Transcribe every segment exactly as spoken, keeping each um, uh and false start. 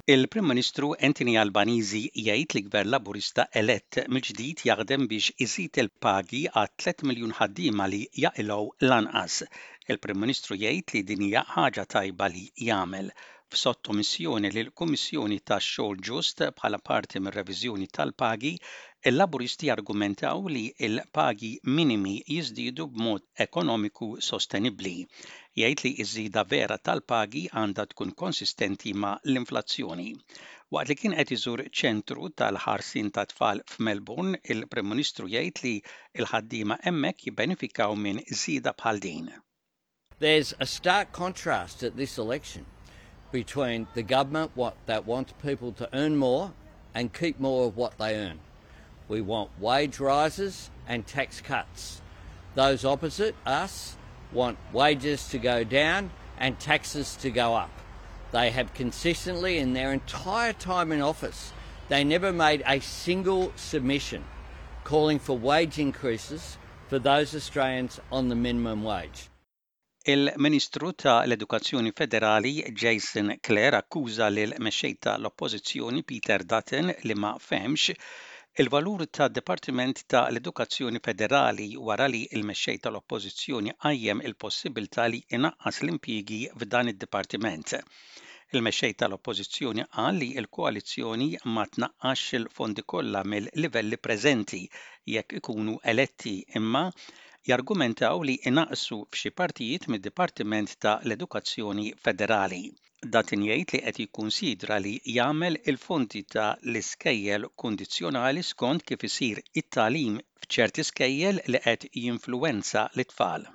Il-Prim Ministru Anthony Albanese jgħid li gvern Laburista elett mill-ġdid jaħdem biex iżid il-pagi għal tliet miljun ħaddiema li jaqilgħu lanqas. Il-Prim Ministru jgħid li din hija ħaġa tajba li jagħmel. F'sottomissjoni lill-Kummissjoni tax-Xogħol Ġust bħala parti mir-reviżjoni tal-pagi, il-Laburisti argumentaw li l-pagi minimi jiżdiedu b'mod ekonomiku sostenibbli. Jgħid li ż-żieda vera tal-pagi għandha tkun konsistenti ma' l-inflazzjoni. Waqt li kien qed iżur ċentru tal-ħarsien tat-tfal f'Melbourne, il-Prim Ministru jgħid li l-ħaddiema hemmhekk jibbenefikaw minn żieda bħal din. There's a stark contrast at this election between the government what, that wants people to earn more and keep more of what they earn. We want wage rises and tax cuts. Those opposite us want wages to go down and taxes to go up. They have consistently, in their entire time in office, they never made a single submission calling for wage increases for those Australians on the minimum wage. Il-Ministru tal-Edukazzjoni Federali Jason Clare akkuża lil mexxej tal-Oppożizzjoni Peter Dutton li ma fehmx il-valur tad-Dipartiment tal-Edukazzjoni Federali wara li l-mexxej tal-Oppożizzjoni qajjem il-possibilità li inaqqas l-impjiegi f'dan id-dipartiment. Il-mexxej tal-Oppożizzjoni qal li l-koalizzjoni ma tnaqqax il-fondi kollha mill-livelli preżenti jekk ikunu eletti imma jargumentaw li inaqsu f'xi partijiet mid-Dipartiment tal-Edukazzjoni Federali. Datin jgħid li qed jikkunsidra li jagħmel il-fondi ta' l-iskejjel kundizzjonali skont kif isir it-tagħlim f'ċerti iskejjel li qed jinfluwenza l-itfal.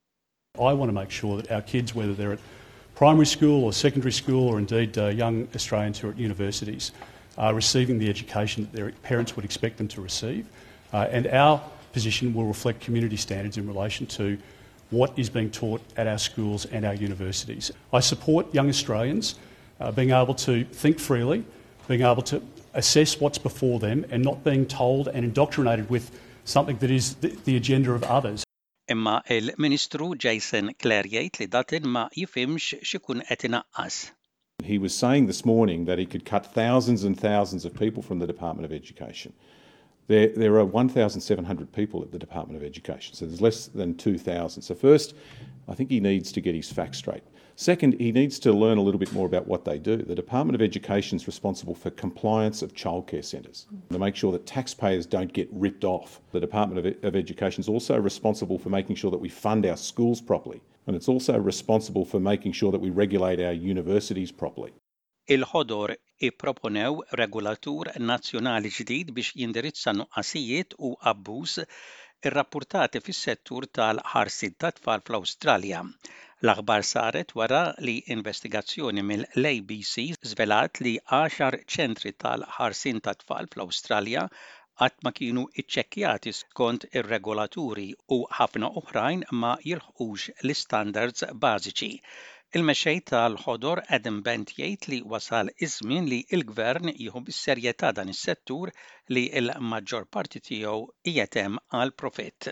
I want to make sure that our kids, whether they're at primary school or secondary school or indeed uh, young Australians who are at universities, are receiving the education that their parents would expect them to receive. Uh, and our position will reflect community standards in relation to what is being taught at our schools and our universities. I support young Australians uh, being able to think freely, being able to assess what's before them and not being told and indoctrinated with something that is the, the agenda of others. Imma il-Ministru Jason Clare jgħid li Dutton ma jifhimx x'ikun qed inaqqas. He was saying this morning that he could cut thousands and thousands of people from the Department of Education. There, there are one thousand seven hundred people at the Department of Education, so there's less than two thousand. So first, I think he needs to get his facts straight. Second, he needs to learn a little bit more about what they do. The Department of Education is responsible for compliance of childcare centres, to make sure that taxpayers don't get ripped off. The Department of, of Education is also responsible for making sure that we fund our schools properly, and it's also responsible for making sure that we regulate our universities properly. Il-ħodor ipproponew regulatur nazzjonali ġdid biex jindirizza nuqqasijiet u abbuż irrappurtati fis-settur tal-ħarsien tat-tfal fl-Awstralja. L-aħbar saret wara li investigazzjoni mill-A B C żvelat li għaxar ċentri tal-ħarsien tat-tfal fl-Awstralja qatt ma kienu iċċekkjati skont ir-regolaturi u ħafna oħrajn ma jilħqux l-istandards bażiċi. Il-mexxej tal-ħodor Adam Bent jgħid li wasal iż-żmien li l-Gvern jieħu bis-serjetà dan is-settur li l-maġġor parti tiegħu qiegħed hemm għal profitt.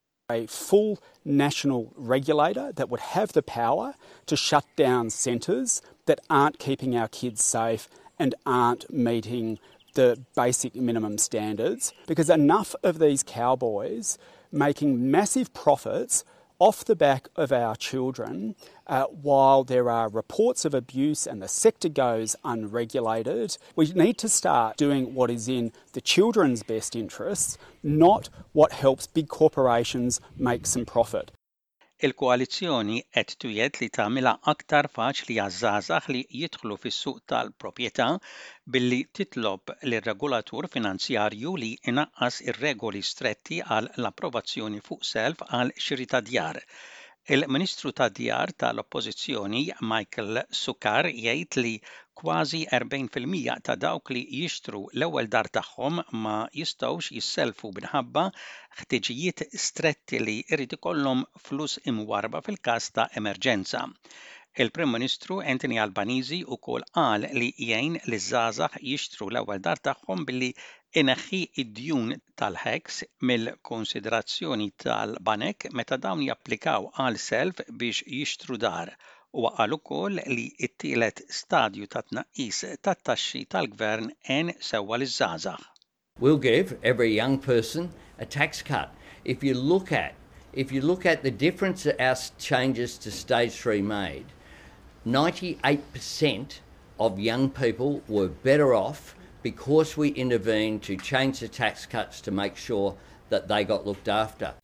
A full national regulator that would have the power to shut down centres that aren't keeping our kids safe and aren't meeting the basic minimum standards, because enough of these cowboys making massive profits off the back of our children uh, while there are reports of abuse and the sector goes unregulated. We need to start doing what is in the children's best interests, not what helps big corporations make some profit. Il-koalizzjoni qed twiegħed li tagħmilha aktar faċli għaż-żgħażagħ li jidħlu fis-suq tal-proprjetà billi titlob lir-regulatur finanzjarju li inaqqas ir-regoli stretti għal l-approvazzjoni fuq self għal xiri ta' djar. Il-Ministru tad-Djar tal-Oppożizzjoni Michael Sukkar jgħid li kważi erbgħin fil-mija ta' dawk li jixtru l-ewwel dar tagħhom ma jistgħux jisselfu minħabba ħtiġijiet stretti li jrid ikollhom flus imwarba fil-każ ta' emerġenza. Il-Prim Ministru Anthony Albanese wkoll qal li jgħin liż-żgħażagħ jixtru l-ewwel dar tagħhom billi ineħħi id-djun tal-ħeks mill-konsiderazzjoni tal-banek meta dawn japplikaw għal self biex jixtru dar U qal ukoll li t-tielet stadju ta' tnaqqis tat-taxxi tal-gvern għen sewwa liż-żgħażagħ. We'll give every young person a tax cut. If you look at if you look at the difference that our changes to stage three made, ninety-eight percent of young people were better off because we intervened to change the tax cuts to make sure that they got looked after.